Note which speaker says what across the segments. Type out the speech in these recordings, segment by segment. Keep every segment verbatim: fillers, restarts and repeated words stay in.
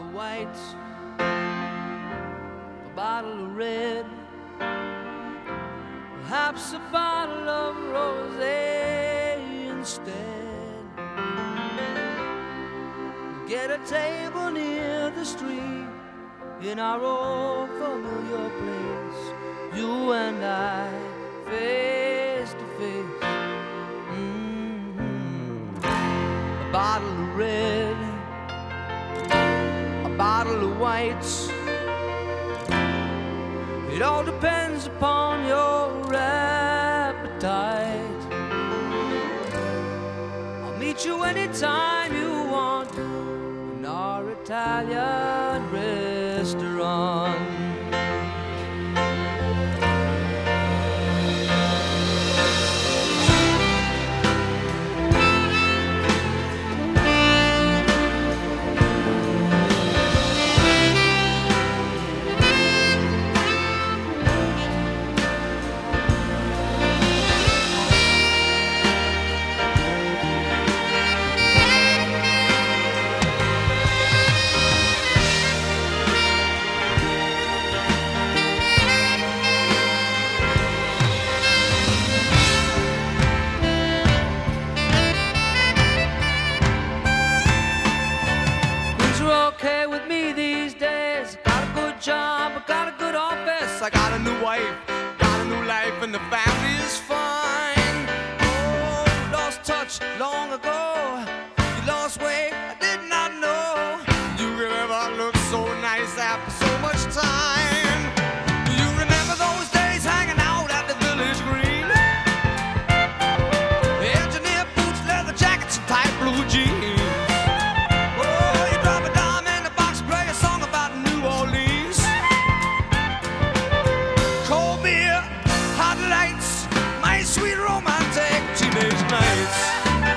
Speaker 1: of white, a bottle of red, perhaps a bottle of rosé instead. Get a table near the street in our old familiar place, you and I, face to face. Mm-hmm. A bottle of red, a bottle of whites. It all depends upon your appetite. I'll meet you anytime you want in our Italian restaurant.
Speaker 2: I got a new wife, got a new life, and the family is fine. Oh, you lost touch long ago. You lost weight, I did not know. You could ever look so nice after so much time. Do you remember those days hanging out at the Village Green? Engineer boots, leather jackets, and tight blue jeans. Oh, you drop a dime in the box, play a song about New Orleans. Hot lights, my sweet romantic teenage nights.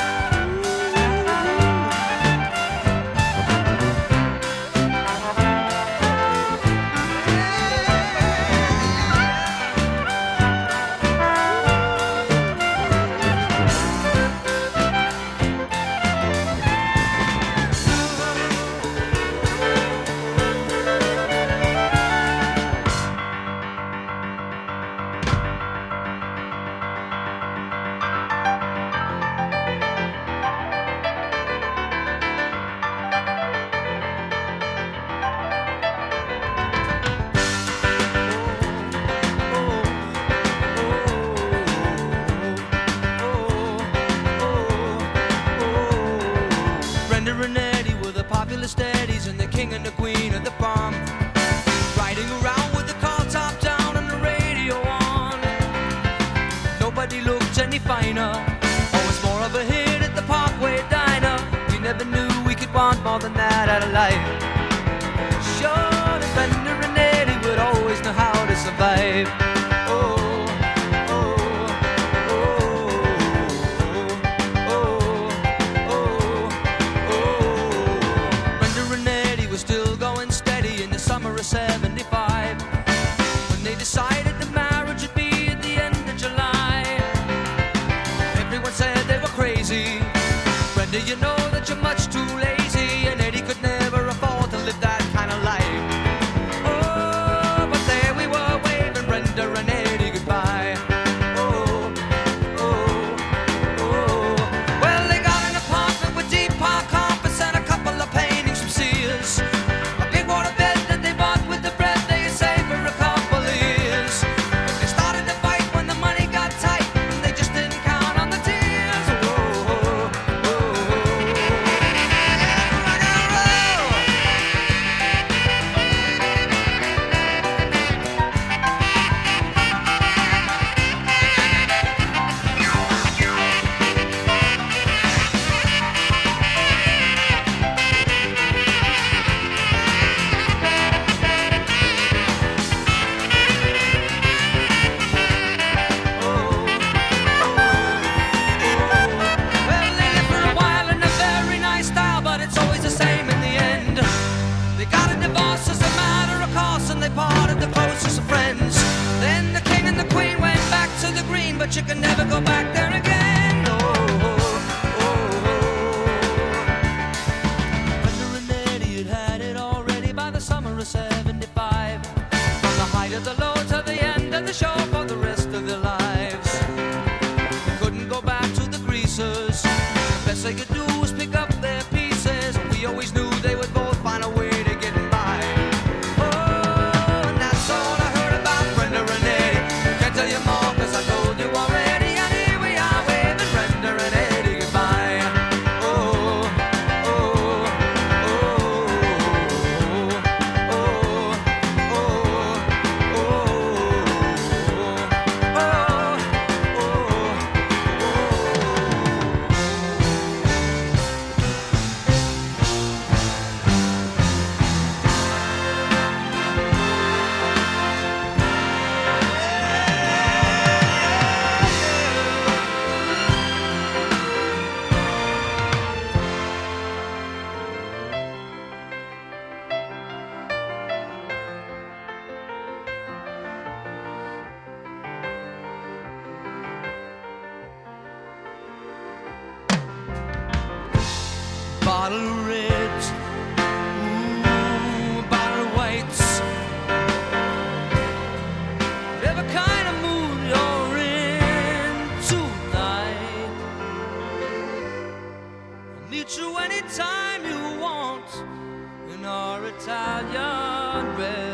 Speaker 1: Steadies and the king and the queen of the bomb, riding around with the car top down and the radio on. Nobody looked any finer, always more of a hit at the Parkway Diner. We never knew we could want more than that out of life. Sure, the Bender and Eddie would always know how to survive. Oh, seventy-five, when they decided the marriage would be at the end of July. Everyone said they were crazy. Brenda, you know that you're much too lazy, and Eddie could never afford to live that kind of life. Oh, but there we were waving Brenda and Eddie goodbye. Oh, oh, oh. Well, they got an apartment with deep park carpets and a couple of paintings from Sears. A big water bed with the bread they saved for a couple of years. They started to fight when the money got tight, and they just didn't count on the tears. Oh, oh, oh, oh. Rock and roll. But you can never go back there again. Oh, oh, oh, oh. Brenda and Eddie had had it all bottle of reds, ooh, a bottle of whites. Whatever kind of mood you're in tonight, I'll meet you anytime you want in our Italian red.